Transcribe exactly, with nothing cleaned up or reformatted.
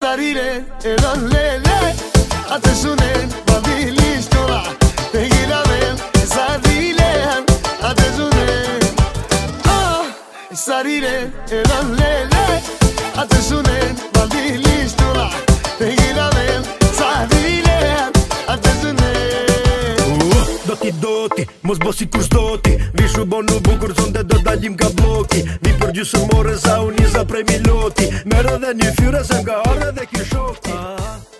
Sarire e non lele Atë sunen Babili shtola Te gilaven Sarilen Atë sunen Ah Sarire e non lele Atë sunen Babili shtola Te gilaven Sarilen Atë sunen Do ti do ti, mos bo si kush do ti Vishu bo në bukur zonde do dalim ka bloki Mi për gjysë more za uniza prej miloti Merë dhe një fyre se nga arë dhe ki shokti